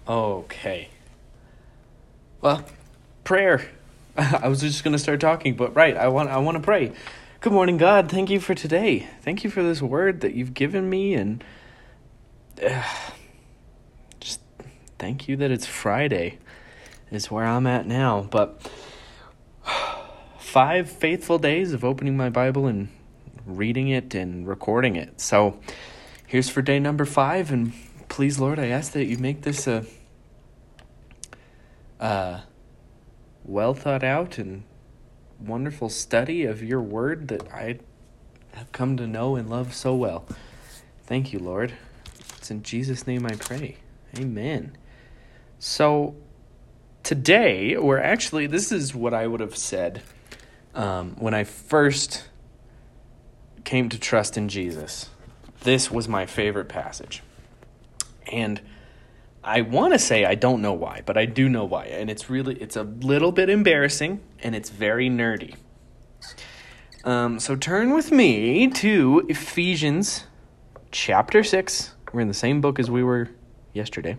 Okay. Well, prayer. I was just going to start talking, but right, I want to pray. Good morning, God. Thank you for today. Thank you for this word that you've given me, and just thank you that it's Friday is where I'm at now. But 5 faithful days of opening my Bible and reading it and recording it. So here's for day number 5, and please, Lord, I ask that you make this a well thought out and wonderful study of your word that I have come to know and love so well. Thank you, Lord. It's in Jesus' name I pray. Amen. So today, this is what I would have said when I first came to trust in Jesus. This was my favorite passage. And I want to say I don't know why, but I do know why. And it's a little bit embarrassing, and it's very nerdy. So turn with me to Ephesians chapter 6. We're in the same book as we were yesterday.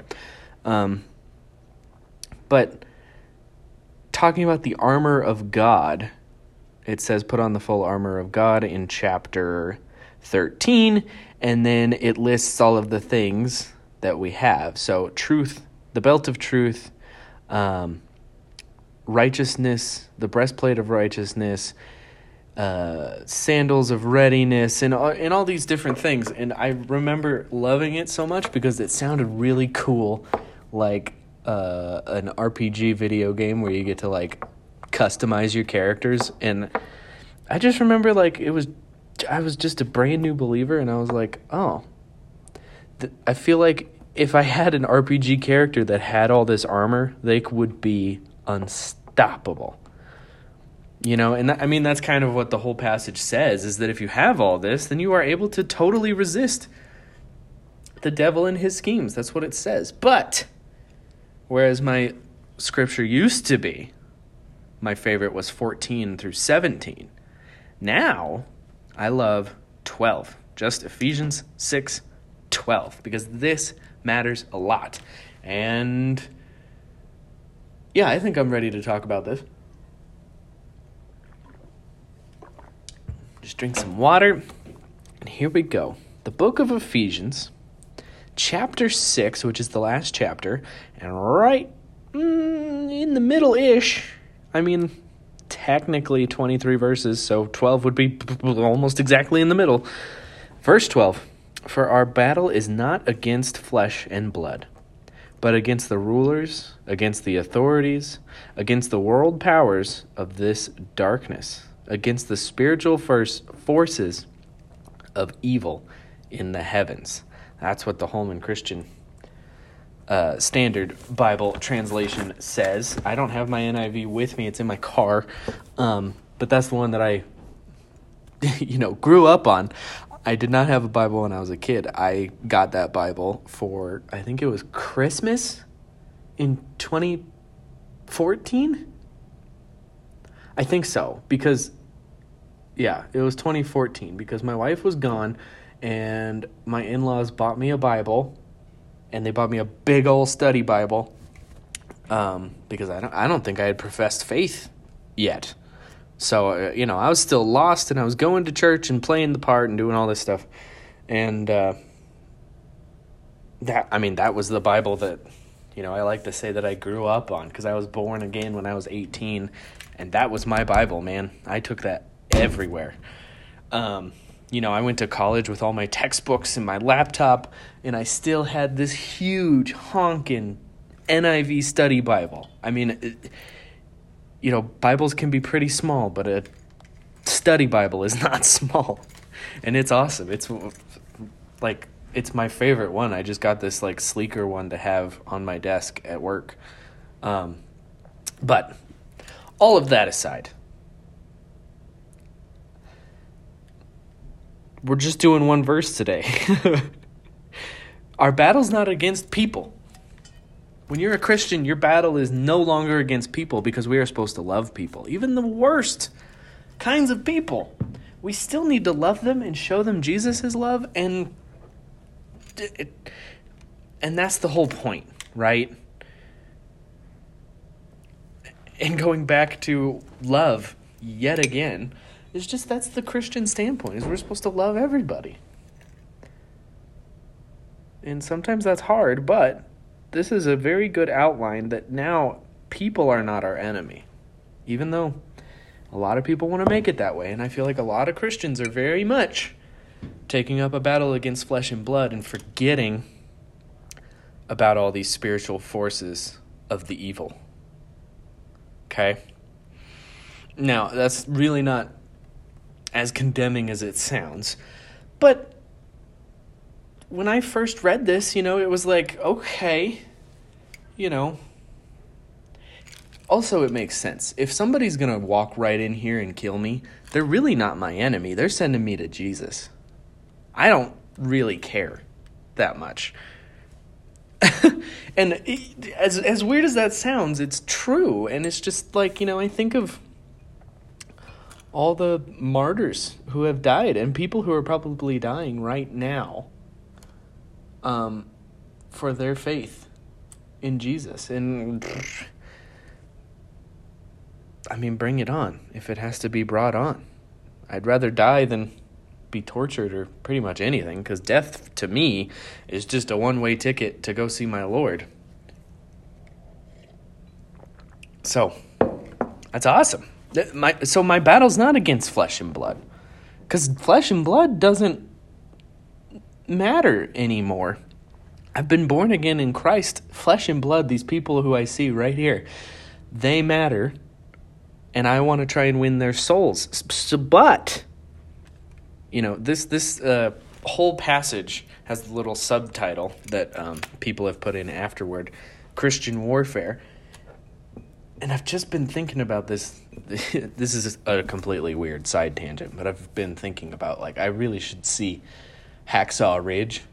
But talking about the armor of God, it says put on the full armor of God in chapter 13, and then it lists all of the things that we have. So truth, the belt of truth, righteousness, the breastplate of righteousness, sandals of readiness, and all these different things. And I remember loving it so much because it sounded really cool, like an RPG video game where you get to like customize your characters. And I just remember I was just a brand new believer, and I was like, oh, I feel like if I had an RPG character that had all this armor, they would be unstoppable. You know, and that's kind of what the whole passage says, is that if you have all this, then you are able to totally resist the devil and his schemes. That's what it says. But whereas my scripture used to be, my favorite was 14 through 17. Now, I love 12. Just Ephesians 6:12, because this matters a lot. And yeah, I think I'm ready to talk about this. Just drink some water, and here we go. The book of Ephesians, chapter 6, which is the last chapter, and right in the middle-ish, technically 23 verses, so 12 would be almost exactly in the middle. Verse 12, for our battle is not against flesh and blood, but against the rulers, against the authorities, against the world powers of this darkness, against the spiritual forces of evil in the heavens. That's what the Holman Christian Standard Bible translation says. I don't have my NIV with me. It's in my car. But that's the one that I, grew up on. I did not have a Bible when I was a kid. I got that Bible for, I think it was Christmas in 2014? I think so, because, yeah, it was 2014, because my wife was gone, and my in-laws bought me a Bible, and they bought me a big old study Bible, because I don't think I had professed faith yet. So, I was still lost, and I was going to church and playing the part and doing all this stuff. And that was the Bible that, I like to say that I grew up on, because I was born again when I was 18, and that was my Bible, man. I took that everywhere. I went to college with all my textbooks and my laptop, and I still had this huge honking NIV study Bible. Bibles can be pretty small, but a study Bible is not small. And it's awesome. It's my favorite one. I just got this sleeker one to have on my desk at work. But all of that aside, we're just doing one verse today. Our battle's not against people. When you're a Christian, your battle is no longer against people, because we are supposed to love people. Even the worst kinds of people. We still need to love them and show them Jesus' love, and that's the whole point. right? And going back to love yet again, it's just that's the Christian standpoint, is we're supposed to love everybody. And sometimes that's hard, but this is a very good outline that now people are not our enemy. Even though a lot of people want to make it that way, and I feel like a lot of Christians are very much taking up a battle against flesh and blood and forgetting about all these spiritual forces of the evil. Okay? Now, that's really not as condemning as it sounds, but when I first read this, it was like, okay, Also, it makes sense. If somebody's going to walk right in here and kill me, they're really not my enemy. They're sending me to Jesus. I don't really care that much. And as weird as that sounds, it's true. And it's just like, I think of all the martyrs who have died and people who are probably dying right now for their faith in Jesus. And bring it on if it has to be brought on. I'd rather die than be tortured or pretty much anything, because death to me is just a one-way ticket to go see my Lord. So that's awesome. My battle's not against flesh and blood, because flesh and blood doesn't matter anymore. I've been born again in Christ. Flesh and blood, these people who I see right here, they matter, and I want to try and win their souls. But this whole passage has the little subtitle that people have put in afterward, Christian warfare. And I've just been thinking about this. This is a completely weird side tangent, but I've been thinking about, I really should see Hacksaw Ridge.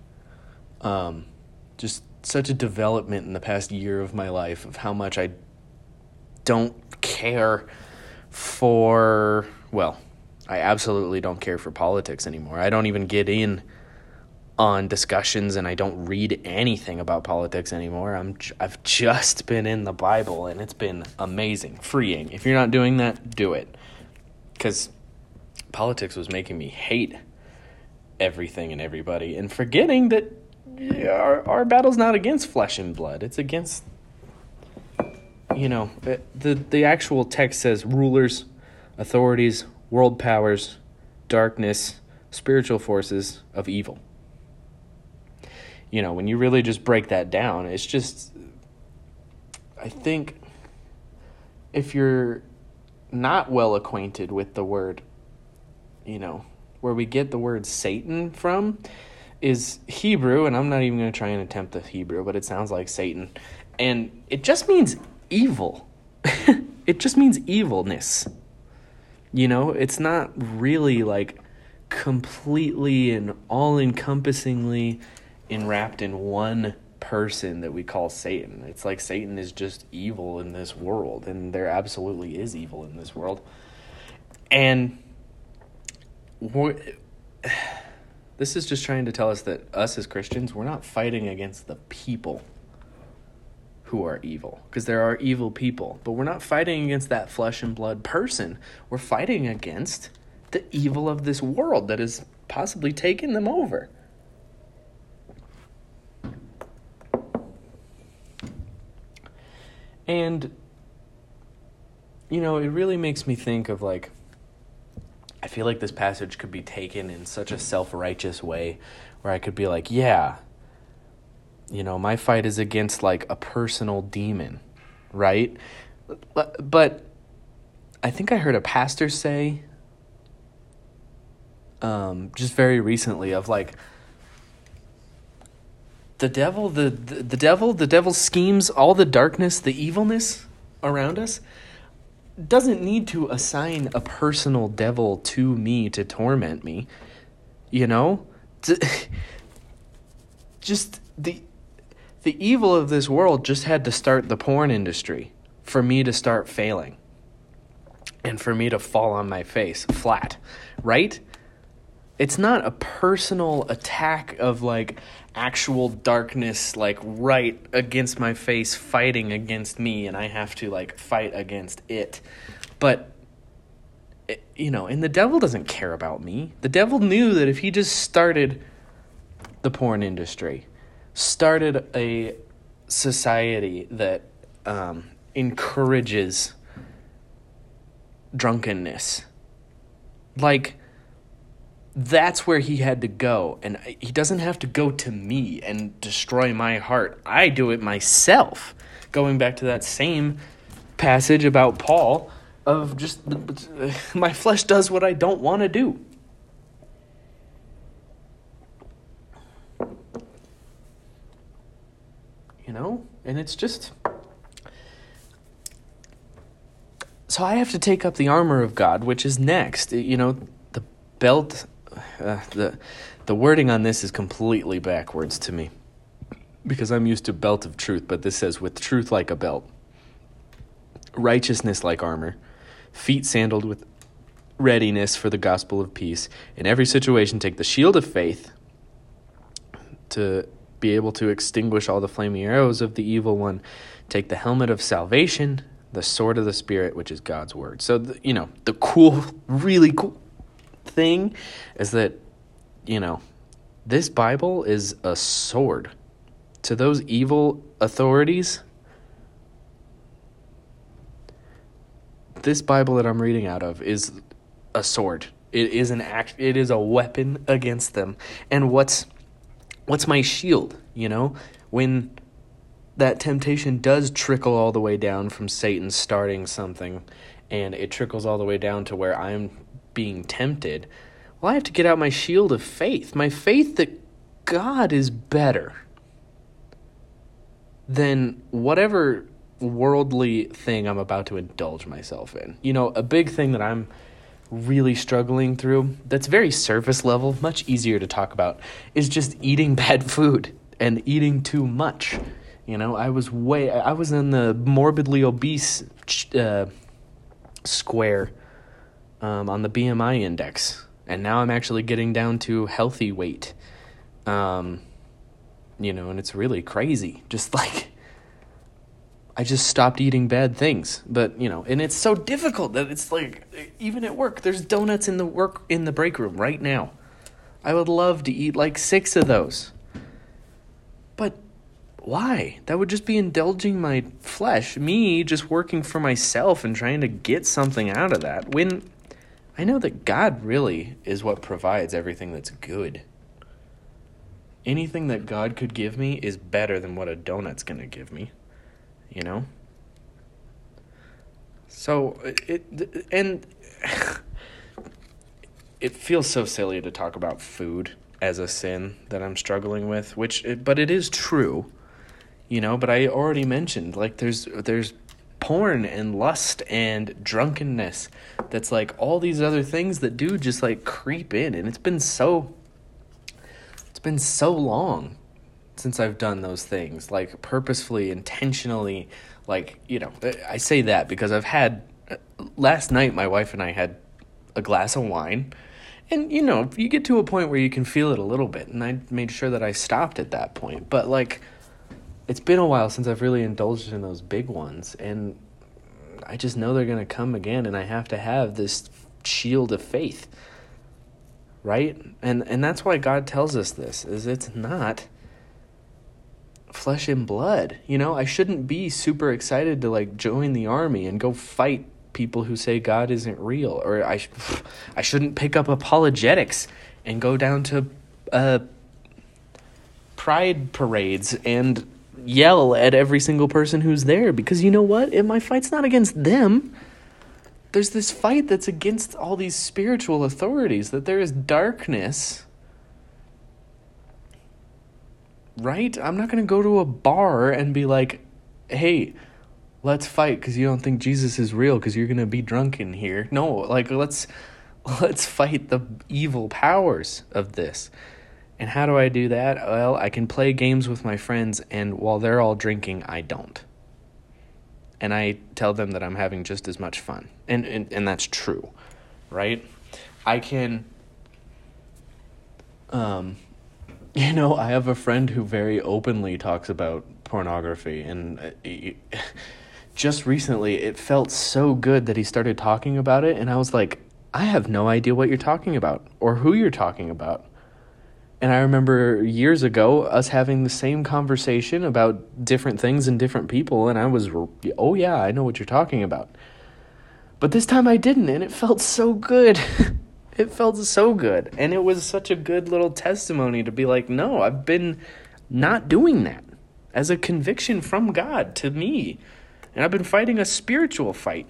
Just such a development in the past year of my life of how much I don't care for, I absolutely don't care for politics anymore. I don't even get in on discussions, and I don't read anything about politics anymore. I've just been in the Bible, and it's been amazing, freeing. If you're not doing that, do it. Because politics was making me hate everything and everybody, and forgetting that our battle's not against flesh and blood. It's against, the actual text says rulers, authorities, world powers, darkness, spiritual forces of evil. When you really just break that down, it's just, I think if you're not well acquainted with the word, where we get the word Satan from is Hebrew, and I'm not even going to try and attempt the Hebrew, but it sounds like Satan. And it just means evil. It just means evilness. It's not really completely and all-encompassingly enwrapped in one person that we call Satan. It's like Satan is just evil in this world, and there absolutely is evil in this world. And this is just trying to tell us that us as Christians, we're not fighting against the people who are evil, because there are evil people, but we're not fighting against that flesh and blood person. We're fighting against the evil of this world that has possibly taken them over. And, it really makes me think of I feel like this passage could be taken in such a self-righteous way where I could be like, yeah, my fight is against a personal demon, right? But I think I heard a pastor say just very recently of the devil's schemes, all the darkness, the evilness around us doesn't need to assign a personal devil to me to torment me, just the evil of this world just had to start the porn industry for me to start failing and for me to fall on my face flat, right? It's not a personal attack of like actual darkness like right against my face fighting against me, and I have to like fight against it. But and the devil doesn't care about me. The devil knew that if he just started the porn industry, started a society that encourages drunkenness, like, that's where he had to go. And he doesn't have to go to me and destroy my heart. I do it myself. Going back to that same passage about Paul, of just, my flesh does what I don't want to do. And it's just... So I have to take up the armor of God, which is next. The belt, the wording on this is completely backwards to me, because I'm used to belt of truth, but this says with truth like a belt, righteousness like armor, feet sandaled with readiness for the gospel of peace. In every situation, take the shield of faith to be able to extinguish all the flaming arrows of the evil one. Take the helmet of salvation, the sword of the Spirit, which is God's word. So, the cool, really cool thing is that, this Bible is a sword to those evil authorities. This Bible that I'm reading out of is a sword. It is it is a weapon against them. And what's my shield? When that temptation does trickle all the way down from Satan starting something, and it trickles all the way down to where I'm being tempted, well, I have to get out my shield of faith. My faith that God is better than whatever worldly thing I'm about to indulge myself in. A big thing that I'm really struggling through, that's very surface level, much easier to talk about, is just eating bad food and eating too much. I was in the morbidly obese square on the BMI index, and now I'm actually getting down to healthy weight. And it's really crazy. Just like, I just stopped eating bad things, but and it's so difficult that it's like, even at work, there's donuts in the break room right now. I would love to eat like 6 of those, but why? That would just be indulging my flesh, me just working for myself and trying to get something out of that, when I know that God really is what provides everything that's good. Anything that God could give me is better than what a donut's gonna give me. So it feels so silly to talk about food as a sin that I'm struggling with, but it is true, but I already mentioned, like, there's porn and lust and drunkenness that's like all these other things that do just like creep in, and it's been so long since I've done those things, like purposefully, intentionally, like, I say that because I've had, last night my wife and I had a glass of wine, and, you get to a point where you can feel it a little bit, and I made sure that I stopped at that point, but, like, it's been a while since I've really indulged in those big ones, and I just know they're going to come again, and I have to have this shield of faith, right? And that's why God tells us this, is it's not flesh and blood. I shouldn't be super excited to like join the army and go fight people who say God isn't real, or I shouldn't pick up apologetics and go down to pride parades and yell at every single person who's there, because you know what? My fight's not against them. There's this fight that's against all these spiritual authorities, that there is darkness. Right? I'm not going to go to a bar and be like, hey, let's fight because you don't think Jesus is real because you're going to be drunk in here. No, like, let's fight the evil powers of this. And how do I do that? Well, I can play games with my friends, and while they're all drinking, I don't. And I tell them that I'm having just as much fun. And that's true, right? I can I have a friend who very openly talks about pornography, and just recently it felt so good that he started talking about it, and I was like, I have no idea what you're talking about or who you're talking about. And I remember years ago us having the same conversation about different things and different people, and I was, oh yeah, I know what you're talking about. But this time I didn't, and it felt so good. It felt so good. And it was such a good little testimony to be like, no, I've been not doing that as a conviction from God to me. And I've been fighting a spiritual fight.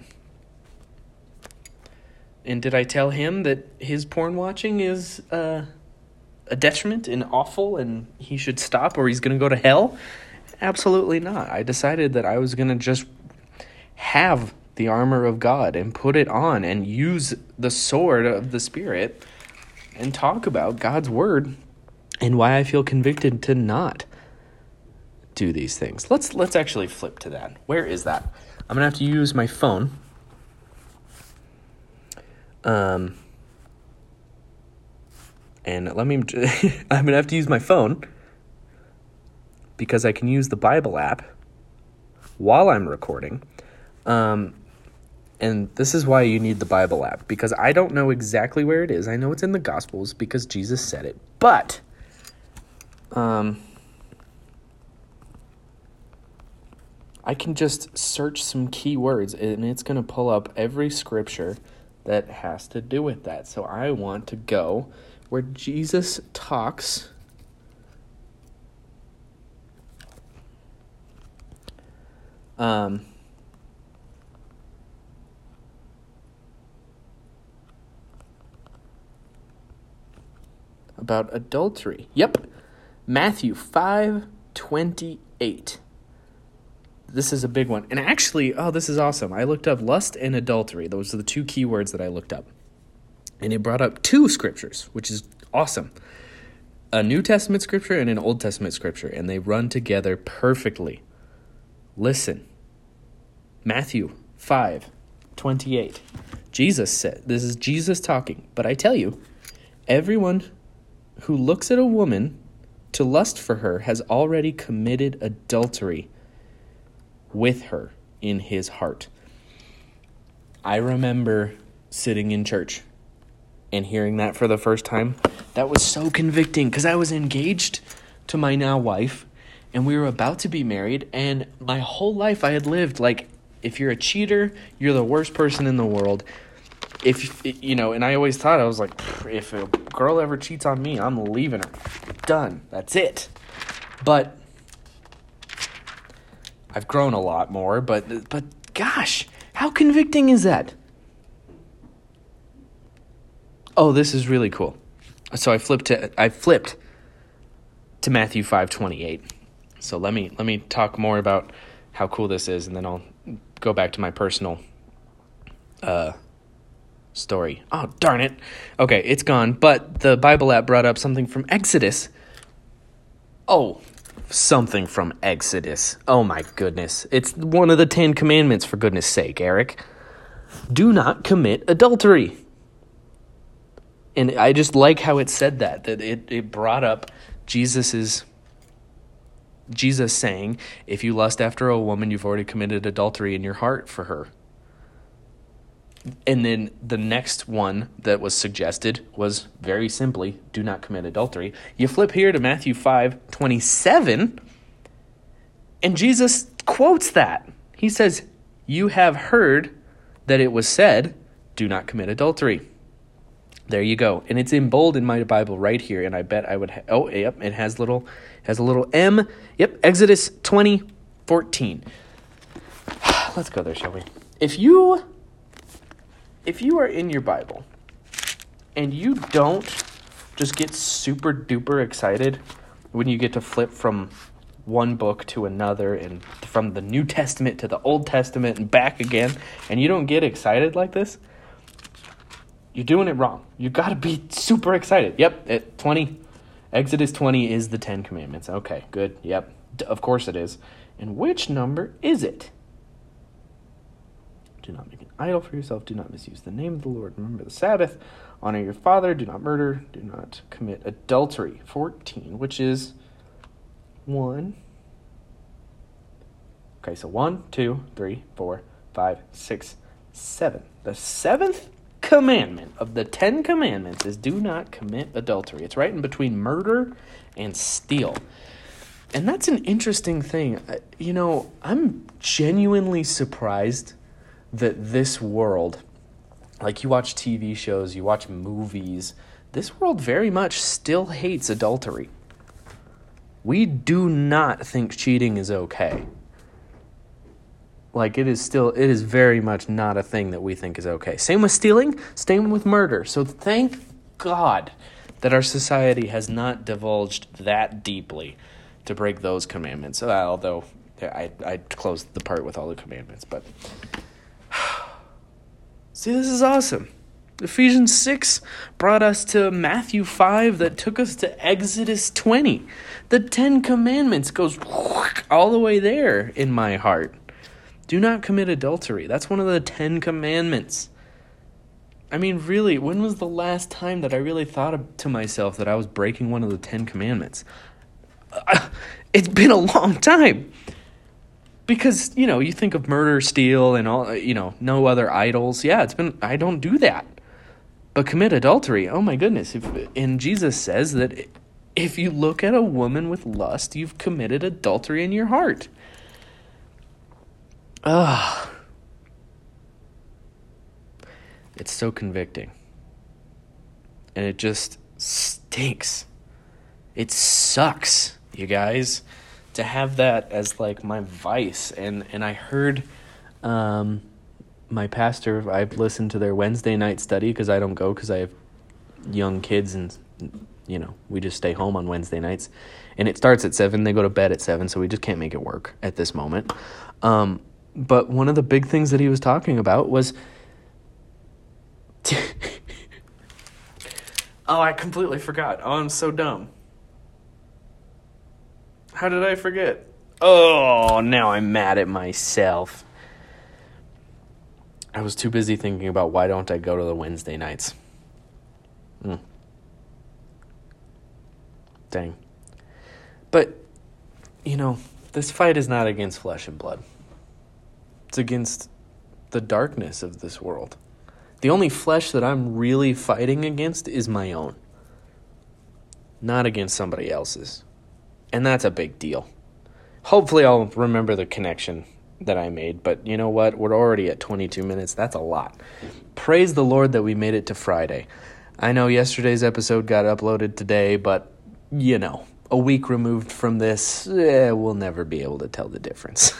And did I tell him that his porn watching is a detriment and awful and he should stop or he's going to go to hell? Absolutely not. I decided that I was going to just have the armor of God and put it on and use the sword of the Spirit and talk about God's word and why I feel convicted to not do these things. Let's actually flip to that. Where is that? I'm going to have to use my phone. And I'm going to have to use my phone because I can use the Bible app while I'm recording. And this is why you need the Bible app, because I don't know exactly where it is. I know it's in the Gospels because Jesus said it, but I can just search some keywords and it's going to pull up every scripture that has to do with that. So I want to go where Jesus talks about adultery. Yep. Matthew 5:28. This is a big one. And actually, this is awesome. I looked up lust and adultery. Those are the two keywords that I looked up. And it brought up two scriptures, which is awesome. A New Testament scripture and an Old Testament scripture, and they run together perfectly. Listen. Matthew 5:28. Jesus said, this is Jesus talking, but I tell you, everyone who looks at a woman to lust for her has already committed adultery with her in his heart. I remember sitting in church and hearing that for the first time. That was so convicting because I was engaged to my now wife and we were about to be married, and my whole life I had lived like, if you're a cheater, you're the worst person in the world. And I always thought, I was like, if a girl ever cheats on me, I'm leaving her. Done. That's it. But I've grown a lot more, but gosh, how convicting is that? Oh, this is really cool. So I flipped to Matthew 5:28. So let me talk more about how cool this is, and then I'll go back to my personal story. Oh, darn it. Okay, it's gone. But the Bible app brought up something from Exodus. Oh, something from Exodus. Oh my goodness. It's one of the 10 Commandments, for goodness sake, Eric. Do not commit adultery. And I just like how it said that it brought up Jesus saying, if you lust after a woman, you've already committed adultery in your heart for her. And then the next one that was suggested was very simply, do not commit adultery. You flip here to Matthew 5:27, and Jesus quotes that. He says, you have heard that it was said, do not commit adultery. There you go. And it's in bold in my Bible right here, and I bet I would it has a little M. Yep, Exodus 20:14. Let's go there, shall we? If you are in your Bible and you don't just get super duper excited when you get to flip from one book to another and from the New Testament to the Old Testament and back again, and you don't get excited like this, you're doing it wrong. You got to be super excited. Yep, Exodus 20 is the 10 Commandments. Okay, good. Yep, of course it is. And which number is it? Do not make an idol for yourself. Do not misuse the name of the Lord. Remember the Sabbath. Honor your father. Do not murder. Do not commit adultery. 14, which is 1. Okay, so 1, 2, 3, 4, 5, 6, 7. The 7th commandment of the 10 commandments is do not commit adultery. It's right in between murder and steal. And that's an interesting thing. I'm genuinely surprised that this world, like you watch TV shows, you watch movies, this world very much still hates adultery. We do not think cheating is okay. Like, it is very much not a thing that we think is okay. Same with stealing, same with murder. So thank God that our society has not divulged that deeply to break those commandments. Although I closed the part with all the commandments. But see, this is awesome. Ephesians 6 brought us to Matthew 5 that took us to Exodus 20. The 10 commandments goes all the way there in my heart. Do not commit adultery. That's one of the 10 commandments. I mean, really, when was the last time that I really thought to myself that I was breaking one of the 10 commandments? It's been a long time. Because, you think of murder, steal, and all, no other idols. Yeah, I don't do that. But commit adultery, oh my goodness. And Jesus says that if you look at a woman with lust, you've committed adultery in your heart. It's so convicting. And it just stinks. It sucks, you guys, to have that as like my vice. And I heard my pastor, I've listened to their Wednesday night study because I don't go because I have young kids and, we just stay home on Wednesday nights. And it starts at 7. They go to bed at 7, so we just can't make it work at this moment. But one of the big things that he was talking about was... I completely forgot. I'm so dumb. How did I forget? Now I'm mad at myself. I was too busy thinking about why don't I go to the Wednesday nights. Dang. But, this fight is not against flesh and blood. It's against the darkness of this world. The only flesh that I'm really fighting against is my own. Not against somebody else's. And that's a big deal. Hopefully I'll remember the connection that I made. But you know what? We're already at 22 minutes. That's a lot. Praise the Lord that we made it to Friday. I know yesterday's episode got uploaded today, but, a week removed from this, we'll never be able to tell the difference.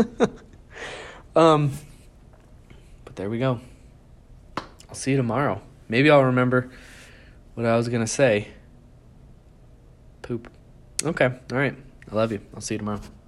But there we go. I'll see you tomorrow. Maybe I'll remember what I was going to say. Poop. Okay. All right. I love you. I'll see you tomorrow.